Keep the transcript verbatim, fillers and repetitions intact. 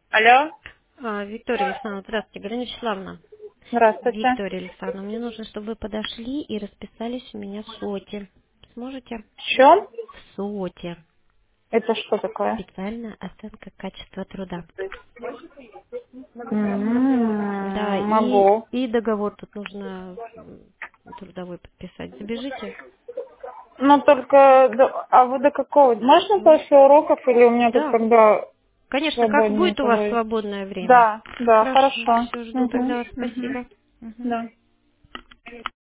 Алло, А, Виктория Александровна, здравствуйте, Галина Вячеславовна. здравствуйте. Виктория Александровна, мне нужно, чтобы вы подошли и расписались у меня в СОТе. Сможете? В чем? В СОТе. Это что такое? Специальная оценка качества труда. Да, М, и, Могу. и договор тут нужно м, трудовой подписать. Забежите? Но только, до- а вы до какого? Можно М, после уроков или у меня тут Да, когда конечно, как будет у свободненько вас будет? свободное время? Да, да, Хорошо, хорошо. все, жду Угу, тогда. угу. Спасибо. Мгм. Да.